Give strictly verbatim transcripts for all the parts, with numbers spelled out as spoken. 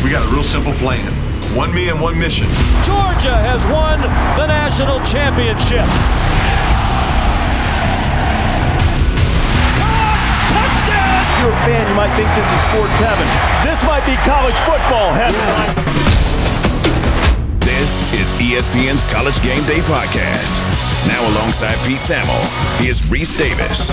We got a real simple plan. One man, one mission. Georgia has won the national championship. Touchdown! If you're a fan, you might think this is sports heaven. This might be college football heaven. This is E S P N's College Game Day podcast. Now alongside Pete Thamel, here's Reese Davis.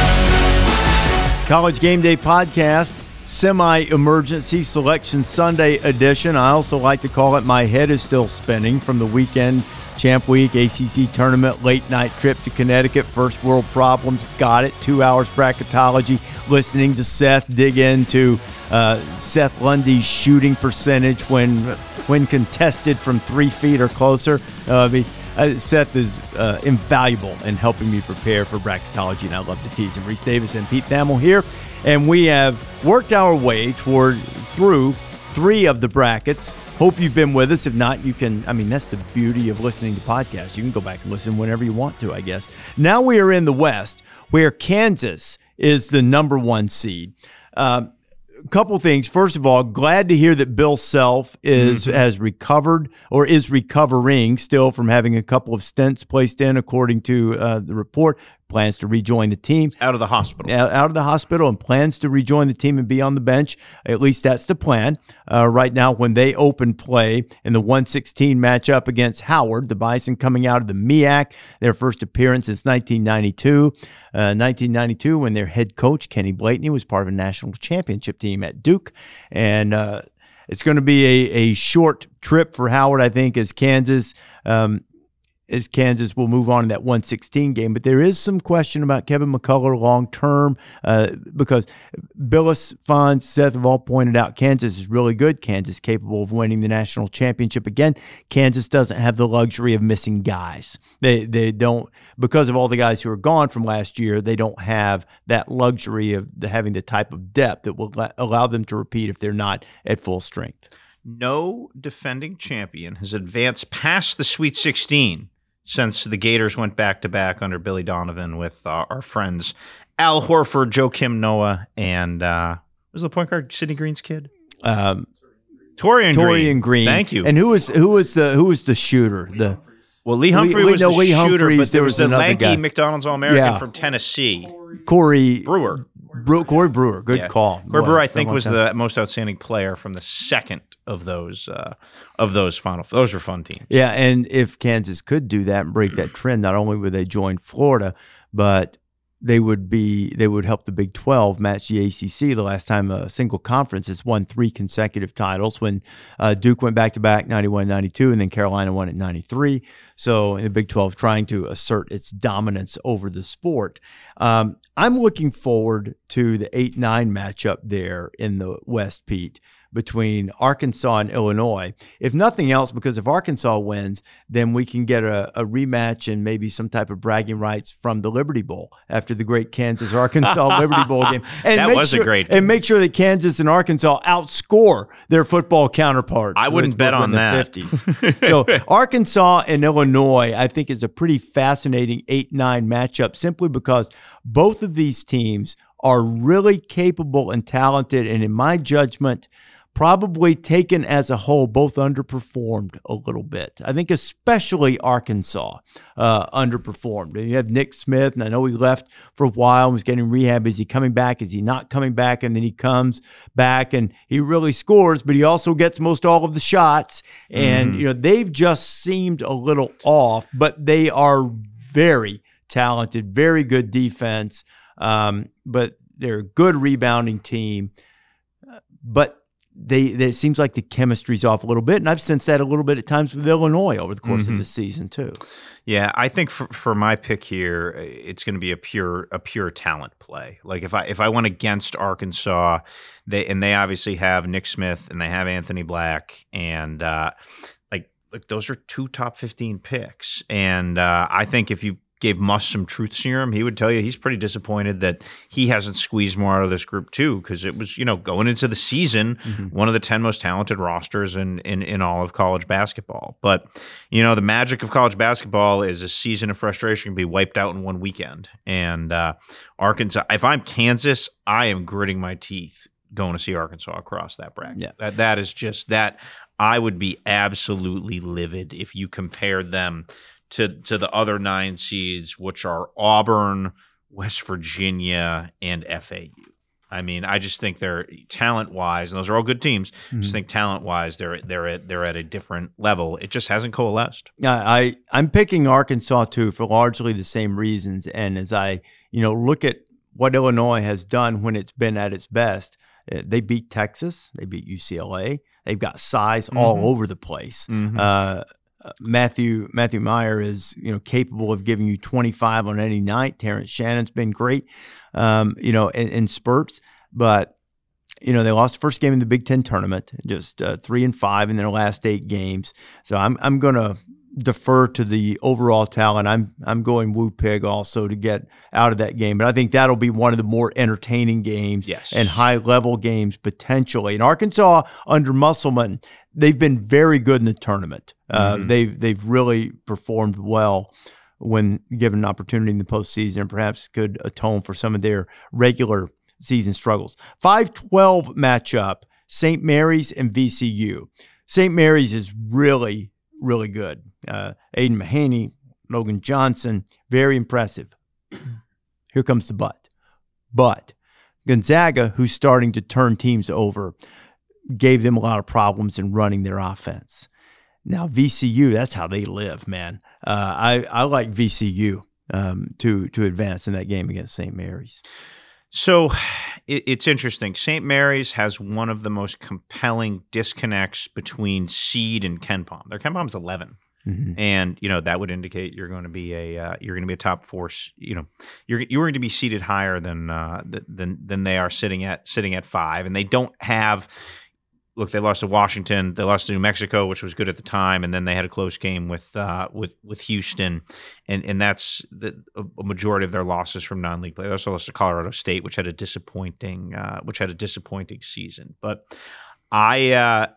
College Game Day podcast, semi-emergency selection Sunday edition. I also like to call it My Head is Still Spinning from the weekend Champ Week, A C C tournament, late night trip to Connecticut, first world problems, got it, two hours bracketology, listening to Seth dig into uh, Seth Lundy's shooting percentage when when contested from three feet or closer. Uh, I mean, uh, Seth is uh, invaluable in helping me prepare for bracketology, and I love to tease him. Reese Davis and Pete Thamel here, and we have worked our way toward through three of the brackets. Hope you've been with us. If not, you can, I mean, that's the beauty of listening to podcasts. You can go back and listen whenever you want to, I guess. Now we are in the West, where Kansas is the number one seed. Uh, a couple things. First of all, glad to hear that Bill Self is mm-hmm. has recovered or is recovering still from having a couple of stents placed in, according to uh, the report. Plans to rejoin the team. Out of the hospital. Out of the hospital and plans to rejoin the team and be on the bench. At least that's the plan. Uh, right now, when they open play in the one sixteen matchup against Howard, the Bison coming out of the M E A C, their first appearance since nineteen ninety-two. Uh, nineteen ninety-two, when their head coach, Kenny Blakeney, was part of a national championship team at Duke. And uh, it's going to be a, a short trip for Howard, I think, as Kansas um, as Kansas will move on in that one sixteen game. But there is some question about Kevin McCullough long-term uh, because Billis, Fonz, Seth have all pointed out Kansas is really good. Kansas capable of winning the national championship again. Kansas doesn't have the luxury of missing guys. They they don't, because of all the guys who are gone from last year, they don't have that luxury of having the type of depth that will allow them to repeat if they're not at full strength. No defending champion has advanced past the Sweet sixteen since the Gators went back-to-back under Billy Donovan with uh, our friends Al Horford, Joakim Noah, and uh, what was the point guard, Sidney Green's kid? Um, Torian Green. Torian Green. Thank you. And who was who was the who was the shooter? The Well, Lee Humphrey Lee, was no, the Lee shooter, Humphreys, but there was, there was a lanky guy. McDonald's All-American Yeah. from Tennessee. Corey Brewer. Brewer. Corey Brewer. Good Yeah. call. Corey Boy, Brewer, I been a think, long was time. the most outstanding player from the second of those uh, of those final. Those were fun teams. Yeah, and if Kansas could do that and break that trend, not only would they join Florida, but they would be they would help the Big twelve match the A C C. The last time a single conference has won three consecutive titles, when uh, Duke went back to back ninety-one ninety-two, and then Carolina won at ninety-three. So in the Big twelve, trying to assert its dominance over the sport. Um, I'm looking forward to the eight nine matchup there in the West, Pete, between Arkansas and Illinois. If nothing else, because if Arkansas wins, then we can get a, a rematch and maybe some type of bragging rights from the Liberty Bowl after the great Kansas-Arkansas Liberty Bowl game. And That make was a sure, great And make sure that Kansas and Arkansas outscore their football counterparts. I wouldn't with- bet with on the that. fifties. So Arkansas and Illinois, I think, is a pretty fascinating eight nine matchup, simply because both of these teams are really capable and talented, and in my judgment, probably taken as a whole, both underperformed a little bit. I think especially Arkansas uh, underperformed. And you have Nick Smith, and I know he left for a while and was getting rehab. Is he coming back? Is he not coming back? And then he comes back and he really scores, but he also gets most all of the shots. And, mm. you know, they've just seemed a little off, but they are very talented, very good defense, um, but they're a good rebounding team. But They, they, it seems like the chemistry's off a little bit, and I've sensed that a little bit at times with Illinois over the course mm-hmm. of the season too. Yeah, I think for, for my pick here, it's going to be a pure a pure talent play. Like if I if I went against Arkansas, they and they obviously have Nick Smith and they have Anthony Black, and uh, like like those are two top fifteen picks, and uh, I think if you gave Muss some truth serum, he would tell you he's pretty disappointed that he hasn't squeezed more out of this group too, because it was, you know, going into the season, mm-hmm. one of the ten most talented rosters in, in in all of college basketball. But, you know, the magic of college basketball is a season of frustration can be wiped out in one weekend. And uh, Arkansas, if I'm Kansas, I am gritting my teeth going to see Arkansas across that bracket. Yeah. That that is just that. I would be absolutely livid if you compared them to to the other nine seeds, which are Auburn, West Virginia, and F A U. I mean, I just think they're talent-wise, and those are all good teams. Mm-hmm. I just think talent-wise, they're they're at they're at a different level. It just hasn't coalesced. I, I I'm picking Arkansas too for largely the same reasons. And as I you know look at what Illinois has done when it's been at its best, they beat Texas, they beat U C L A. They've got size mm-hmm. all over the place. Mm-hmm. Uh, Matthew Matthew Meyer is you know capable of giving you twenty-five on any night. Terrence Shannon's been great, um, you know, in, in spurts. But you know they lost the first game in the Big Ten tournament, just uh, three and five in their last eight games. So I'm I'm gonna defer to the overall talent. I'm I'm going Woo Pig also to get out of that game. But I think that'll be one of the more entertaining games yes. and high level games potentially. And Arkansas under Musselman, they've been very good in the tournament. Uh, mm-hmm. They've they've really performed well when given an opportunity in the postseason, and perhaps could atone for some of their regular season struggles. five twelve matchup: Saint Mary's and V C U. Saint Mary's is really really good. Uh, Aiden Mahaney, Logan Johnson, very impressive. Here comes the but. But Gonzaga, who's starting to turn teams over, gave them a lot of problems in running their offense. Now, V C U, that's how they live, man. Uh, I, I like V C U um, to, to advance in that game against Saint Mary's. So it, it's interesting. Saint Mary's has one of the most compelling disconnects between seed and KenPom. Their KenPom's eleven. Mm-hmm. And you know that would indicate you're going to be a uh, you're going to be a top four. You know, you're you're going to be seated higher than uh, than than they are sitting at sitting at five, and they don't have. Look, they lost to Washington, they lost to New Mexico, which was good at the time, and then they had a close game with uh, with with Houston, and and that's the, a majority of their losses from non-league play. They also lost to Colorado State, which had a disappointing uh, which had a disappointing season. But I. Uh,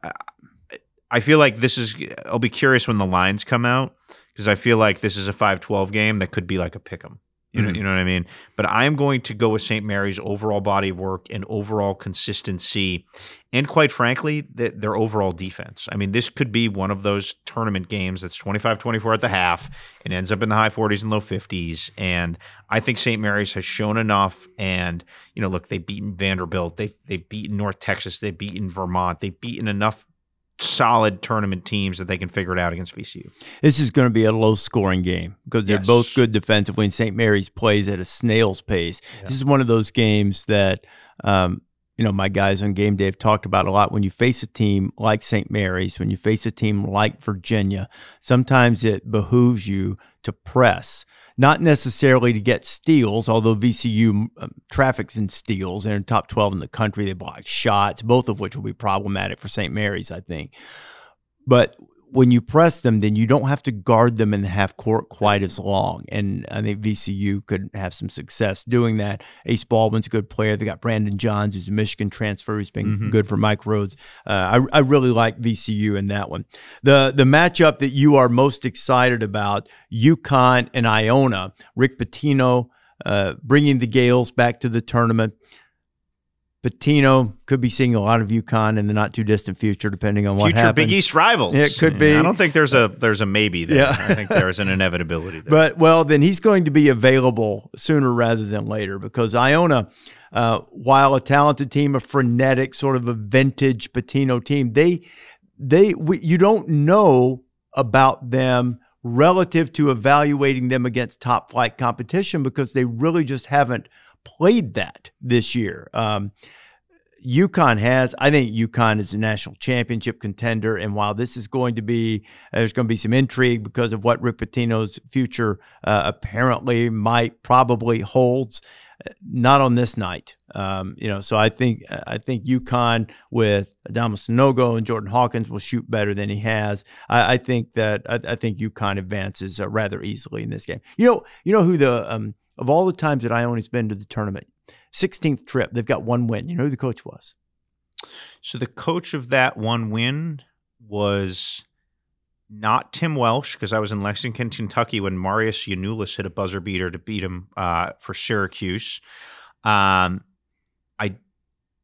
I feel like this is – I'll be curious when the lines come out because I feel like this is a five twelve game that could be like a pick'em. You know, mm-hmm. you know what I mean? But I am going to go with Saint Mary's overall body of work and overall consistency and, quite frankly, the, their overall defense. I mean, this could be one of those tournament games that's twenty-five twenty-four at the half and ends up in the high forties and low fifties. And I think Saint Mary's has shown enough. And, you know, look, they've beaten Vanderbilt. They've, they've beaten North Texas. They've beaten Vermont. They've beaten enough solid tournament teams that they can figure it out against V C U. This is going to be a low-scoring game because they're yes. both good defensively, and Saint Mary's plays at a snail's pace. Yeah. This is one of those games that, um, you know, my guys on Game Day have talked about a lot. When you face a team like Saint Mary's, when you face a team like Virginia, sometimes it behooves you to press. Not necessarily to get steals, although V C U um, traffics in steals. They're in top twelve in the country. They block shots, both of which will be problematic for Saint Mary's, I think. But when you press them, then you don't have to guard them in the half court quite as long. And I think V C U could have some success doing that. Ace Baldwin's a good player. They got Brandon Johns, who's a Michigan transfer, who's been mm-hmm. good for Mike Rhodes. Uh, I, I really like V C U in that one. The the matchup that you are most excited about, UConn and Iona. Rick Pitino uh, bringing the Gales back to the tournament. Pitino could be seeing a lot of UConn in the not too distant future, depending on what future happens. Big East rivals. It could be. I don't think there's a there's a maybe there. Yeah. I think there's an inevitability there. But well, then he's going to be available sooner rather than later because Iona, uh, while a talented team, a frenetic sort of a vintage Pitino team, they they we, you don't know about them relative to evaluating them against top flight competition because they really just haven't played that this year. Um, UConn has. I think UConn is a national championship contender, and while this is going to be, there's going to be some intrigue because of what Rick Pitino's future uh, apparently might probably holds. Not on this night, um, you know. So I think I think UConn with Adama Sanogo and Jordan Hawkins will shoot better than he has. I, I think that I, I think UConn advances uh, rather easily in this game. You know, you know who the um, of all the times that Iona's been to the tournament, sixteenth trip, they've got one win. You know who the coach was? So the coach of that one win was not Tim Welsh, because I was in Lexington, Kentucky when Marius Giannoulis hit a buzzer beater to beat him uh, for Syracuse. Um, I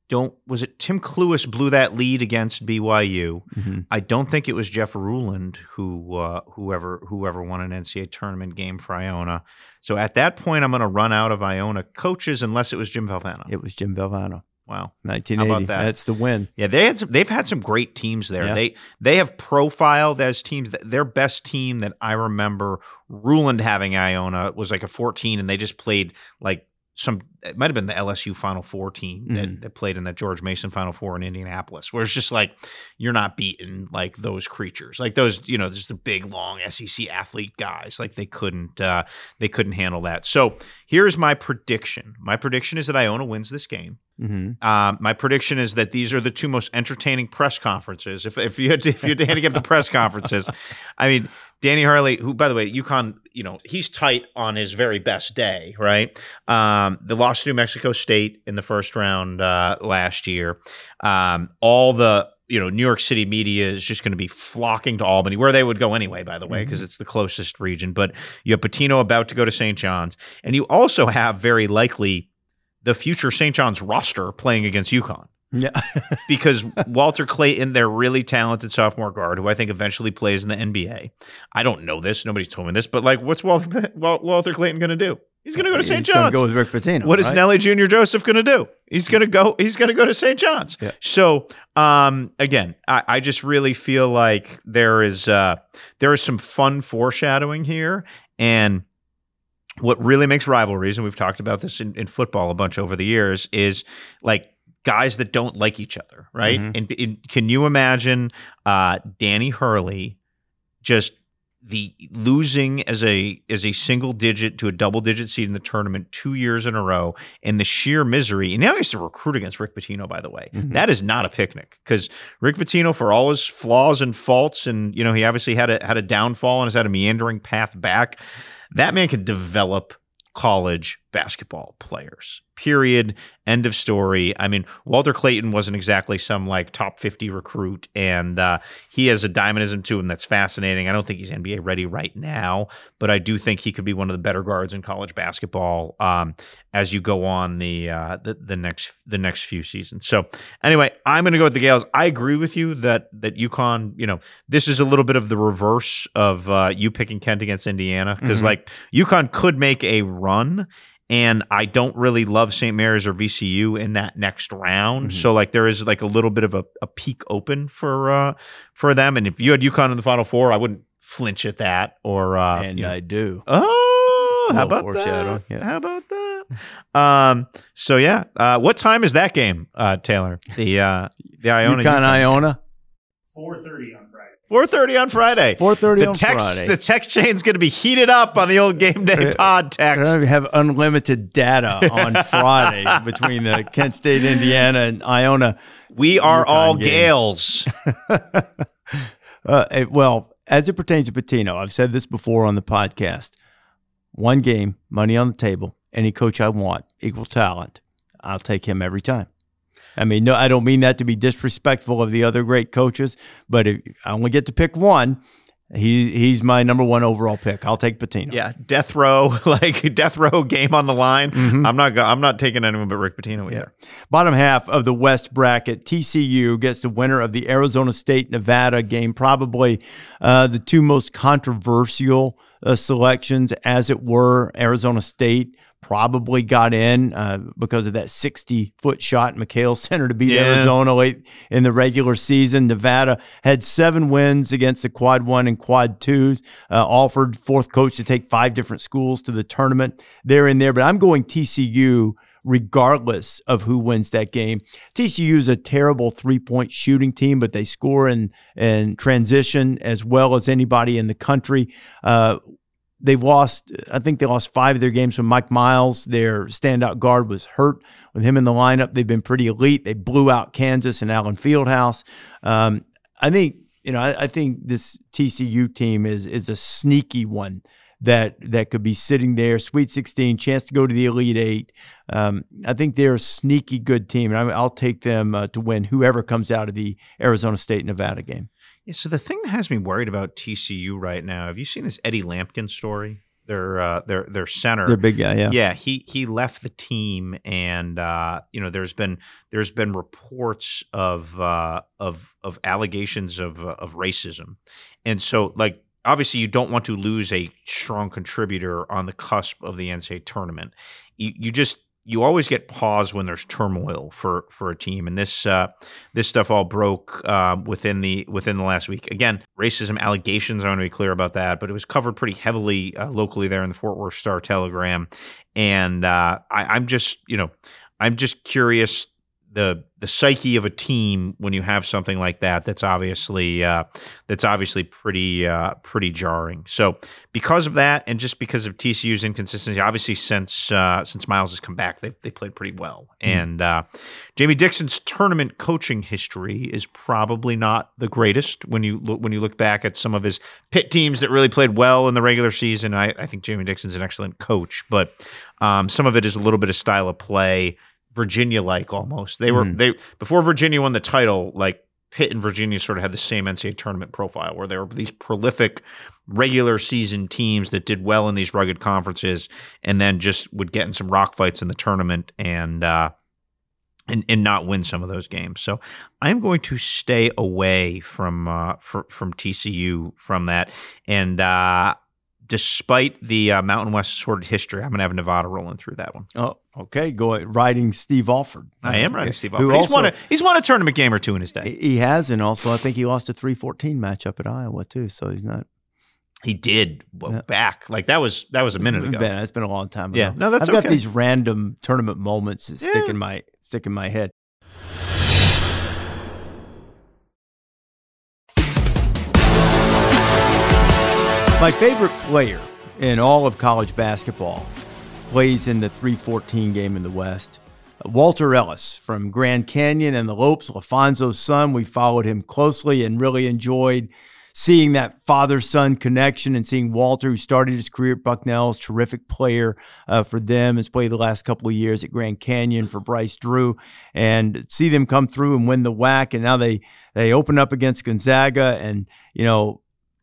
don't was it Tim Cluess blew that lead against B Y U. Mm-hmm. I don't think it was Jeff Ruland who uh, whoever whoever won an N C double A tournament game for Iona. So at that point, I'm going to run out of Iona coaches unless it was Jim Valvano. It was Jim Valvano. Wow, nineteen eighty. How about that? That's the win. Yeah, they had some, they've had some great teams there. Yeah. They they have profiled as teams that their best team that I remember Ruland having Iona was like a fourteen, and they just played like some. It might have been the L S U Final Four team that, mm-hmm. that played in that George Mason Final Four in Indianapolis, where it's just like you're not beating like those creatures, like those you know, just the big long S E C athlete guys. Like they couldn't uh, they couldn't handle that. So here's my prediction. My prediction is that Iona wins this game. Mm-hmm. Um, my prediction is that these are the two most entertaining press conferences. If if you had to, if you had to handicap the press conferences, I mean, Danny Hurley, who by the way, UConn, you know, he's tight on his very best day, right? Um, the loss to New Mexico State in the first round uh, last year. Um, all the you know New York City media is just going to be flocking to Albany, where they would go anyway, by the way, because mm-hmm. it's the closest region. But you have Pitino about to go to Saint John's, and you also have very likely the future Saint John's roster playing against UConn. Yeah. Because Walter Clayton, their really talented sophomore guard, who I think eventually plays in the N B A. I don't know this. Nobody's told me this. But, like, what's Walter, Walter Clayton going to do? He's going to go to Saint John's. He's going to go with Rick Pitino. What is right? Nelly Junior Joseph going to do? He's going to go He's going to go to Saint John's. Yeah. So, um, again, I, I just really feel like there is uh, there is some fun foreshadowing here. And what really makes rivalries, and we've talked about this in, in football a bunch over the years, is like guys that don't like each other, right? Mm-hmm. And, and can you imagine uh, Danny Hurley just the losing as a as a single digit to a double digit seed in the tournament two years in a row, and the sheer misery? And now he has to recruit against Rick Pitino, by the way. Mm-hmm. That is not a picnic, because Rick Pitino, for all his flaws and faults, and you know he obviously had a had a downfall and has had a meandering path back. That man could develop college basketball players. Period. End of story. I mean, Walter Clayton wasn't exactly some like top fifty recruit, and uh, he has a dynamism to him that's fascinating. I don't think he's N B A ready right now, but I do think he could be one of the better guards in college basketball um, as you go on the, uh, the the next the next few seasons. So anyway, I'm going to go with the Gales. I agree with you that that UConn, you know, this is a little bit of the reverse of uh, you picking Kent against Indiana, because mm-hmm. like UConn could make a run. And I don't really love Saint Mary's or V C U in that next round. Mm-hmm. So like there is like a little bit of a, a peak open for uh, for them. And if you had UConn in the Final Four, I wouldn't flinch at that. Or uh, and you know. I do. Oh, how about that? Yeah. How about that? Um. So yeah. Uh, what time is that game, uh, Taylor? The uh, the Iona UConn Iona. four thirty on Friday. four thirty on Friday. four thirty the on text, Friday. The text chain's going to be heated up on the old Game Day Pod text. We're going to have unlimited data on Friday between the Kent State, Indiana, and Iona. We are UConn all game. Gales. uh, it, well, as it pertains to Pitino, I've said this before on the podcast. One game, money on the table, any coach I want, equal talent, I'll take him every time. I mean, no, I don't mean that to be disrespectful of the other great coaches, but if I only get to pick one, he he's my number one overall pick. I'll take Pitino. Yeah, death row, like death row game on the line. Mm-hmm. I'm not I'm not taking anyone but Rick Pitino either. Yeah. Bottom half of the West bracket, T C U gets the winner of the Arizona State-Nevada game, probably uh, the two most controversial uh, selections, as it were. Arizona State probably got in uh, because of that sixty-foot shot in McHale Center to beat yeah. Arizona late in the regular season. Nevada had seven wins against the quad one and quad twos, uh, offered fourth coach to take five different schools to the tournament. They're in there, but I'm going T C U regardless of who wins that game. T C U is a terrible three-point shooting team, but they score in, in transition as well as anybody in the country. Uh, They've lost, I think they lost five of their games when Mike Miles, their standout guard, was hurt. With him in the lineup, they've been pretty elite. They blew out Kansas and Allen Fieldhouse. Um, I think, you know, I, I think this T C U team is is a sneaky one that that could be sitting there, Sweet sixteen, chance to go to the Elite Eight. Um, I think they're a sneaky good team, and I, I'll take them uh, to win whoever comes out of the Arizona State-Nevada game. Yeah, so the thing that has me worried about T C U right now, have you seen this Eddie Lampkin story? their uh, their their center, their big guy. Yeah, yeah. He he left the team, and uh, you know, there's been there's been reports of uh, of of allegations of uh, of racism, and so like. Obviously, you don't want to lose a strong contributor on the cusp of the N C double A tournament. You, you just you always get pause when there's turmoil for for a team, and this uh, this stuff all broke um, within the within the last week. Again, racism allegations. I want to be clear about that, but it was covered pretty heavily uh, locally there in the Fort Worth Star Telegram, and uh, I, I'm just you know I'm just curious. The the psyche of a team when you have something like that that's obviously uh, that's obviously pretty uh, pretty jarring. So because of that, and just because of T C U's inconsistency, obviously since uh, since Miles has come back, they they played pretty well. Mm. And uh, Jamie Dixon's tournament coaching history is probably not the greatest when you look when you look back at some of his Pitt teams that really played well in the regular season. I, I think Jamie Dixon's an excellent coach, but um, some of it is a little bit of style of play. Virginia-like almost. They were mm. they before Virginia won the title. Like Pitt and Virginia sort of had the same N C double A tournament profile, where they were these prolific regular season teams that did well in these rugged conferences, and then just would get in some rock fights in the tournament and uh, and and not win some of those games. So I'm going to stay away from uh, for, from T C U from that, and. Uh, Despite the uh, Mountain West sordid history, I'm going to have Nevada rolling through that one. Oh, okay. Go ahead. Riding Steve Alford. I am riding Steve Alford. He's, also, won a, he's won a tournament game or two in his day. He has, and also I think he lost a three fourteen matchup at Iowa too, so he's not. He did well, yeah. back. Like that was that was a minute ago. Been, it's been a long time ago. Yeah, no, that's I've okay. got these random tournament moments that yeah. stick in my stick in my head. My favorite player in all of college basketball plays in the three fourteen game in the West. Walter Ellis from Grand Canyon and the Lopes, LaFonzo's son. We followed him closely and really enjoyed seeing that father-son connection and seeing Walter, who started his career at Bucknell's, terrific player uh, for them, has played the last couple of years at Grand Canyon for Bryce Drew, and see them come through and win the W A C. And now they, they open up against Gonzaga, and, you know,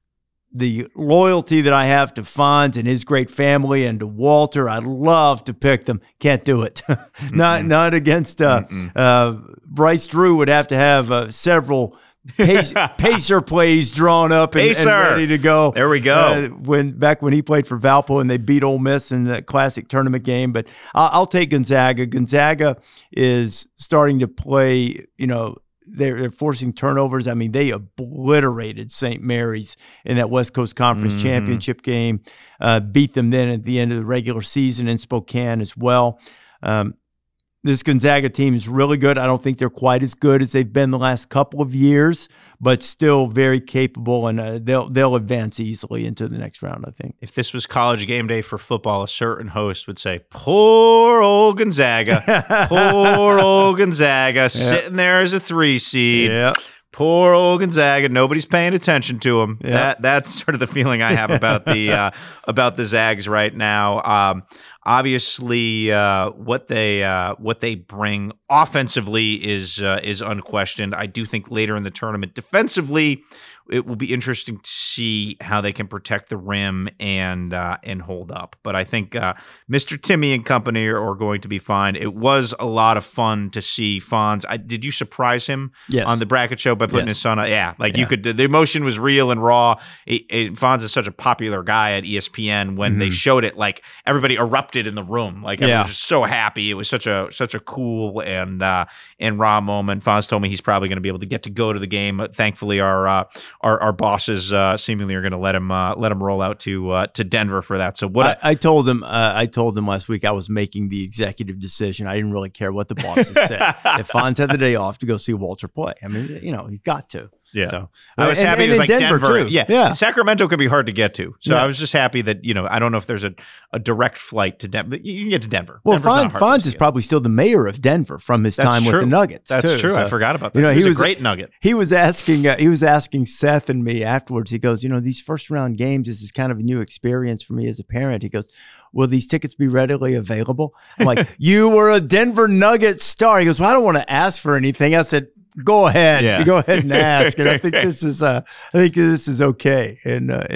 the loyalty that I have to Fonz and his great family and to Walter, I'd love to pick them. Can't do it. not not against uh, uh, Bryce Drew would have to have uh, several pace, pacer plays drawn up and, and ready to go. There we go. Uh, when back when he played for Valpo and they beat Ole Miss in that classic tournament game. But I'll, I'll take Gonzaga. Gonzaga is starting to play, you know, They're, they're forcing turnovers. I mean, they obliterated Saint Mary's in that West Coast Conference mm-hmm. championship game, uh, beat them then at the end of the regular season in Spokane as well. Um, this Gonzaga team is really good. I don't think they're quite as good as they've been the last couple of years, but still very capable, and uh, they'll they'll advance easily into the next round, I think. If this was college game day for football, a certain host would say, poor old Gonzaga, poor old Gonzaga, yep. sitting there as a three seed. Yep. Poor old Gonzaga. Nobody's paying attention to him. Yep. That that's sort of the feeling I have about the uh, about the Zags right now. Um, obviously, uh, what they uh, what they bring offensively is uh, is unquestioned. I do think later in the tournament, defensively, it will be interesting to see how they can protect the rim and uh, and hold up. But I think uh, Mister Timmy and company are, are going to be fine. It was a lot of fun to see Fonz. I, did you surprise him yes. on the bracket show by putting yes. his son on? Yeah, like yeah. you could. The emotion was real and raw. It, it, Fonz is such a popular guy at E S P N. When mm-hmm. they showed it, like everybody erupted in the room. Like everyone yeah. was just so happy. It was such a such a cool and uh, and raw moment. Fonz told me he's probably going to be able to get to go to the game. Thankfully, our uh, our, our bosses uh, seemingly are going to let him uh, let him roll out to uh, to Denver for that. So what I, I told them, uh, I told them last week I was making the executive decision. I didn't really care what the bosses said. If Fonz had the day off to go see Walter play, I mean, you know, he's got to. Yeah, so I was and, happy and it was like Denver, Denver. too. Yeah, yeah. Sacramento can be hard to get to. So yeah. I was just happy that, you know, I don't know if there's a, a direct flight to Denver. You can get to Denver. Well, Denver's Fonz, Fonz is get. probably still the mayor of Denver from his That's time true. with the Nuggets. That's too. true. So, I forgot about that. You know, he, he was, was a great Nugget. He was asking. Uh, he was asking Seth and me afterwards. He goes, you know, these first round games. This is kind of a new experience for me as a parent. He goes, will these tickets be readily available? I'm like, you were a Denver Nuggets star. He goes, well, I don't want to ask for anything. I said, go ahead, yeah. go ahead and ask. And I think this is, uh, I think this is okay. And uh, and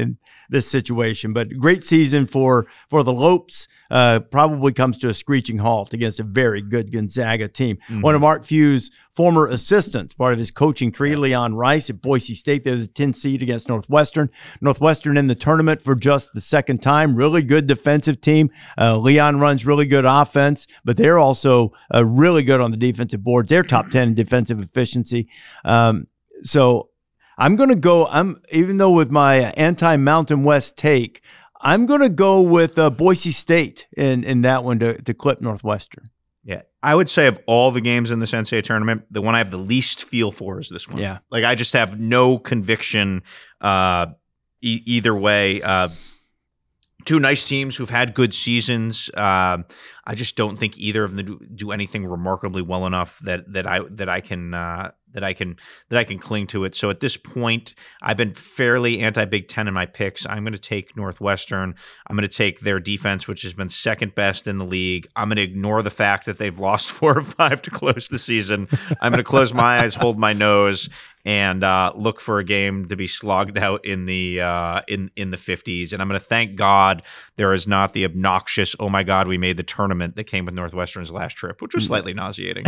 this situation. But great season for for the Lopes. Uh, probably comes to a screeching halt against a very good Gonzaga team. Mm-hmm. One of Mark Few's former assistants, part of his coaching tree, yeah. Leon Rice at Boise State. They were the tenth seed against Northwestern. Northwestern in the tournament for just the second time. Really good defensive team. Uh, Leon runs really good offense, but they're also uh, really good on the defensive boards. They're top ten in defensive efficiency. Um, so I'm going to go, I'm even though with my anti-Mountain West take, I'm going to go with uh, Boise State in, in that one to, to clip Northwestern. Yeah, I would say of all the games in this N C double A tournament, the one I have the least feel for is this one. Yeah. Like, I just have no conviction uh, e- either way. Uh, two nice teams who've had good seasons. Uh, I just don't think either of them do, do anything remarkably well enough that that I that I can uh, that I can that I can cling to it. So at this point, I've been fairly anti-Big Ten in my picks. I'm going to take Northwestern. I'm going to take their defense, which has been second best in the league. I'm going to ignore the fact that they've lost four or five to close the season. I'm going to close my eyes, hold my nose, and uh, look for a game to be slogged out in the uh, in in the fifties. And I'm going to thank God there is not the obnoxious, oh my God, we made the tournament that came with Northwestern's last trip, which was slightly nauseating.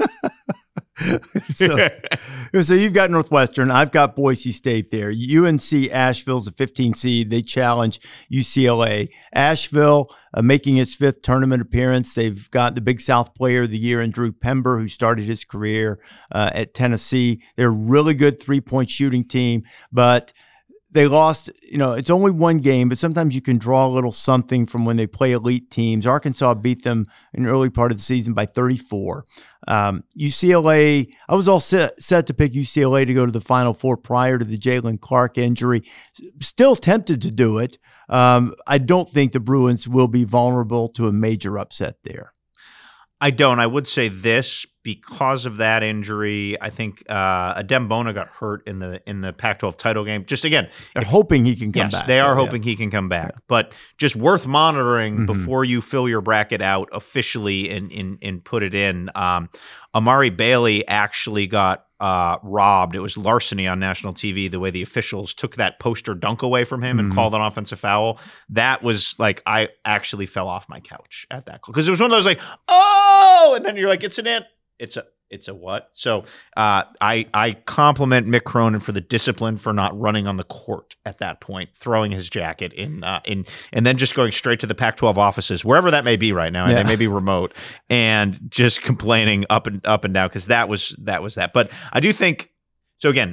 so, so you've got Northwestern. I've got Boise State there. U N C Asheville's a fifteen seed. They challenge U C L A. Asheville uh, making its fifth tournament appearance. They've got the Big South Player of the Year in Drew Pember, who started his career uh, at Tennessee. They're a really good three-point shooting team, but they lost, you know, it's only one game, but sometimes you can draw a little something from when they play elite teams. Arkansas beat them in the early part of the season by thirty-four. Um, U C L A, I was all set, set to pick U C L A to go to the Final Four prior to the Jalen Clark injury. Still tempted to do it. Um, I don't think the Bruins will be vulnerable to a major upset there. I don't. I would say this because of that injury. I think uh, Adem Bona got hurt in the in the Pac twelve title game. Just again, they're if, hoping he can come yes, back. They are yeah, hoping yeah. he can come back. Yeah. But just worth monitoring mm-hmm. before you fill your bracket out officially and and, and put it in. Um, Amari Bailey actually got uh, robbed. It was larceny on national T V, the way the officials took that poster dunk away from him mm-hmm. and called an offensive foul. That was like, I actually fell off my couch at that call. Because it was one of those like, oh, and then you're like, it's an ant. It's a It's a what? So uh, I I compliment Mick Cronin for the discipline for not running on the court at that point, throwing his jacket in, uh, in and then just going straight to the Pac twelve offices, wherever that may be right now. And yeah. They may be remote, and just complaining up and up and down because that was that was that. But I do think so. Again,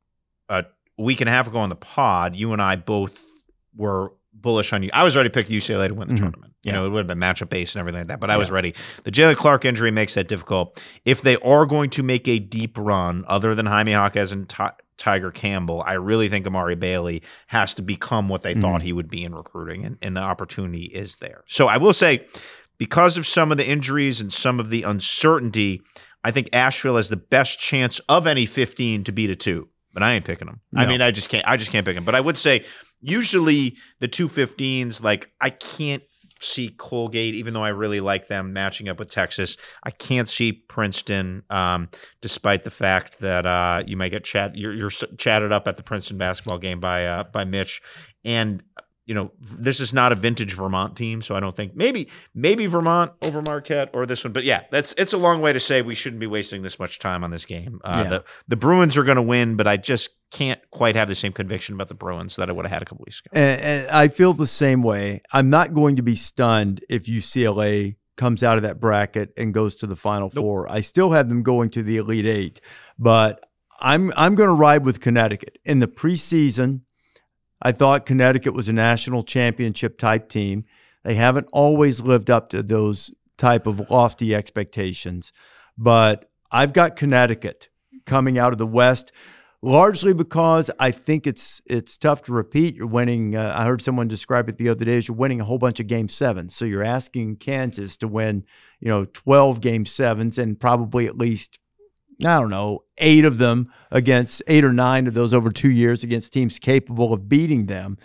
a week and a half ago on the pod, you and I both were bullish on you. I was already picked U C L A to win the mm-hmm. tournament. You yeah. know, it would have been matchup based and everything like that, but I yeah. was ready. The Jalen Clark injury makes that difficult. If they are going to make a deep run, other than Jaime Jaquez and Ty- Tiger Campbell, I really think Amari Bailey has to become what they mm. thought he would be in recruiting, and, and the opportunity is there. So I will say, because of some of the injuries and some of the uncertainty, I think Asheville has the best chance of any fifteen to beat a two, but I ain't picking them. No. I mean, I just can't, I just can't pick them. But I would say usually the two fifteens, like I can't see Colgate, even though I really like them matching up with Texas. I can't see Princeton, um, despite the fact that uh, you might get chat, you're, you're chatted up at the Princeton basketball game by uh, by Mitch. And you know, this is not a vintage Vermont team, so I don't think maybe maybe Vermont over Marquette or this one. But yeah, that's it's a long way to say we shouldn't be wasting this much time on this game. Uh, yeah. The the Bruins are going to win, but I just can't quite have the same conviction about the Bruins that I would have had a couple weeks ago. And, and I feel the same way. I'm not going to be stunned if U C L A comes out of that bracket and goes to the Final nope. Four. I still have them going to the Elite Eight, but I'm I'm going to ride with Connecticut in the preseason. I thought Connecticut was a national championship type team. They haven't always lived up to those type of lofty expectations, but I've got Connecticut coming out of the West, largely because I think it's it's tough to repeat. You're winning. Uh, I heard someone describe it the other day as you're winning a whole bunch of game sevens. So you're asking Kansas to win, you know, twelve game sevens and probably at least, I don't know, eight of them against eight or nine of those over two years against teams capable of beating them.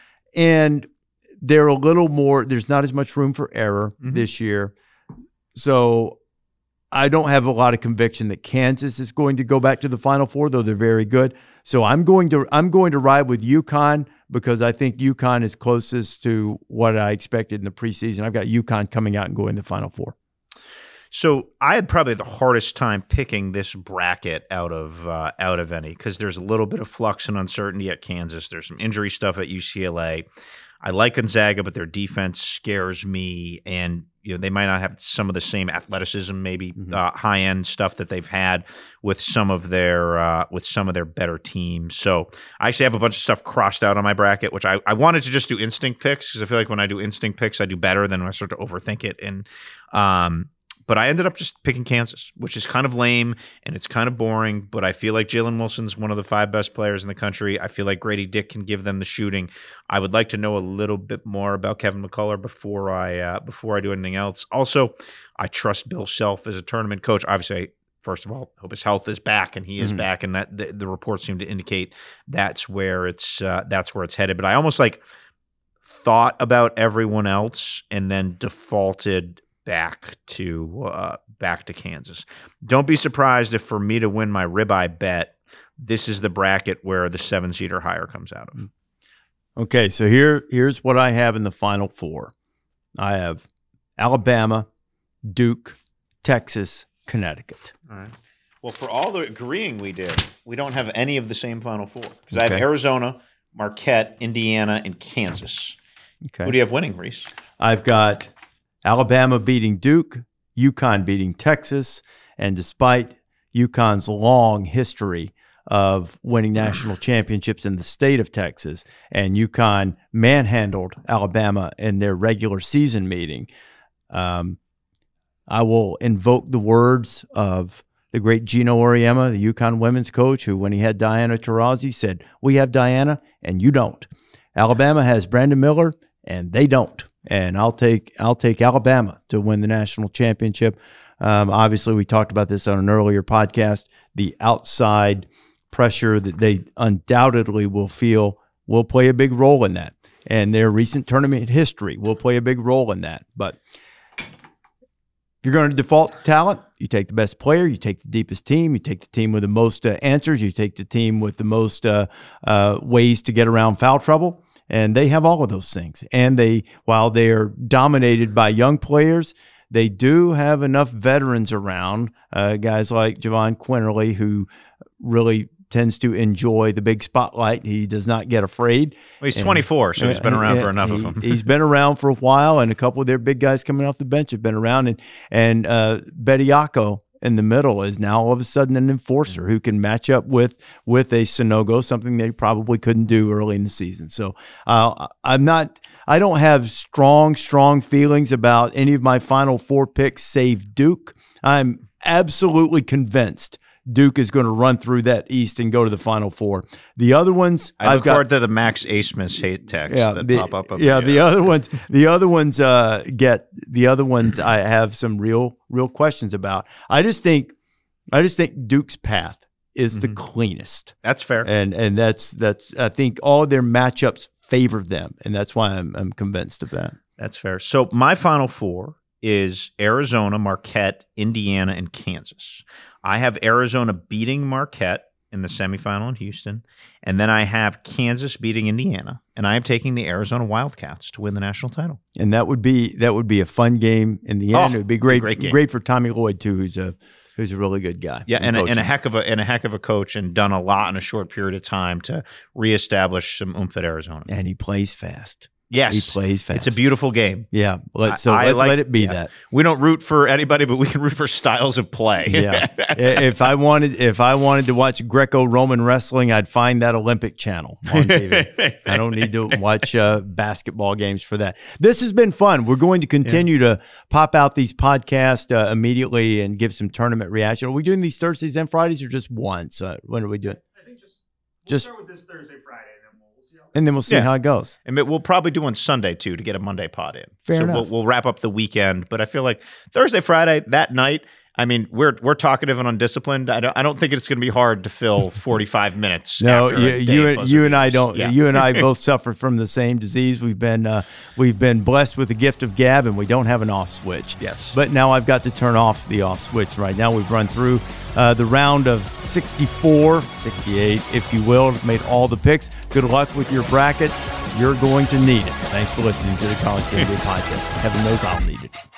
And they're a little more, there's not as much room for error mm-hmm. this year. So I don't have a lot of conviction that Kansas is going to go back to the Final Four, though they're very good. So I'm going to, I'm going to ride with UConn. because I think UConn is closest to what I expected in the preseason. I've got UConn coming out and going to the Final Four. So I had probably the hardest time picking this bracket out of uh, out of any because there's a little bit of flux and uncertainty at Kansas. There's some injury stuff at U C L A. I like Gonzaga, but their defense scares me, and you know they might not have some of the same athleticism, maybe mm-hmm. uh, high end stuff that they've had with some of their uh, with some of their better teams. So I actually have a bunch of stuff crossed out on my bracket, which I, I wanted to just do instinct picks because I feel like when I do instinct picks, I do better than when I start to overthink it. And um, But I ended up just picking Kansas, which is kind of lame and it's kind of boring. But I feel like Jalen Wilson's one of the five best players in the country. I feel like Grady Dick can give them the shooting. I would like to know a little bit more about Kevin McCullough before I uh, before I do anything else. Also, I trust Bill Self as a tournament coach. Obviously, I, first of all, hope his health is back, and he is mm-hmm. back, and that the, the reports seem to indicate that's where it's uh, that's where it's headed. But I almost like thought about everyone else and then defaulted back to uh, back to Kansas. Don't be surprised if for me to win my ribeye bet, this is the bracket where the seven seed or higher comes out of. Okay, so here here's what I have in the Final Four. I have Alabama, Duke, Texas, Connecticut. All right. Well, for all the agreeing we did, we don't have any of the same Final Four because I have Okay. Arizona, Marquette, Indiana, and Kansas. Okay. Who do you have winning, Reese? I've got Alabama beating Duke, UConn beating Texas, and despite UConn's long history of winning national championships in the state of Texas, and UConn manhandled Alabama in their regular season meeting, um, I will invoke the words of the great Gino Auriemma, the UConn women's coach, who when he had Diana Taurasi said, "We have Diana and you don't. Alabama has Brandon Miller and they don't." And I'll take I'll take Alabama to win the national championship. Um, obviously, we talked about this on an earlier podcast. The outside pressure that they undoubtedly will feel will play a big role in that, and their recent tournament history will play a big role in that. But if you're going to default to talent, you take the best player, you take the deepest team, you take the team with the most uh, answers, you take the team with the most uh, uh, ways to get around foul trouble. And they have all of those things. And they, while they are dominated by young players, they do have enough veterans around, uh, guys like Javon Quinterly, who really tends to enjoy the big spotlight. He does not get afraid. Well, he's and, twenty-four, so he's been around uh, for enough he, of them. He's been around for a while, and a couple of their big guys coming off the bench have been around. And, and uh, Bediako in the middle is now all of a sudden an enforcer who can match up with with a Sonogo, something they probably couldn't do early in the season. So uh, I'm not, I don't have strong, strong feelings about any of my Final Four picks save Duke. I'm absolutely convinced Duke is going to run through that East and go to the Final Four. The other ones, I look I've got, forward to the Max Asmus hate texts yeah, that the, pop up. On yeah, the, the uh, other ones, the other ones uh, get the other ones. I have some real, real questions about. I just think, I just think Duke's path is the Mhm. cleanest, That's fair. and and that's that's. I think all of their matchups favor them, and that's why I'm I'm convinced of that. That's fair. So my Final Four is Arizona, Marquette, Indiana, and Kansas. I have Arizona beating Marquette in the semifinal in Houston, and then I have Kansas beating Indiana, and I am taking the Arizona Wildcats to win the national title. And that would be that would be a fun game in the end. Oh, it would be great, great game. great for Tommy Lloyd too, who's a who's a really good guy. Yeah, in and a, and a coaching. heck of a and a heck of a coach, and done a lot in a short period of time to reestablish some oomph at Arizona. and he plays fast. Yes, He plays fast. It's a beautiful game. Yeah, let's, so I- I let's like- let it be yeah. that. We don't root for anybody, but we can root for styles of play. Yeah. if I wanted, if I wanted to watch Greco-Roman wrestling, I'd find that Olympic channel on T V. I don't need to watch uh, basketball games for that. This has been fun. We're going to continue to pop out these podcasts uh, immediately and give some tournament reaction. Are we doing these Thursdays and Fridays or just once? Uh, when are we doing? I think just we'll Just- start with this Thursday, Friday, and then we'll, we'll see how. And then we'll see Yeah. how it goes. And we'll probably do one Sunday too to get a Monday pod in. Fair so enough. We'll, we'll wrap up the weekend. But I feel like Thursday, Friday, that night, I mean, we're we're talkative and undisciplined. I don't I don't think it's going to be hard to fill forty-five minutes. No, after you, a day you, of and buzzer you and I beaters. don't. Yeah. You and I both suffer from the same disease. We've been uh, we've been blessed with the gift of gab, and we don't have an off switch. Yes. But now I've got to turn off the off switch. Right now, we've run through uh, the round of sixty-four, sixty-eight, if you will. Made all the picks. Good luck with your brackets. You're going to need it. Thanks for listening to the College Game Day Podcast. Heaven knows I'll need it.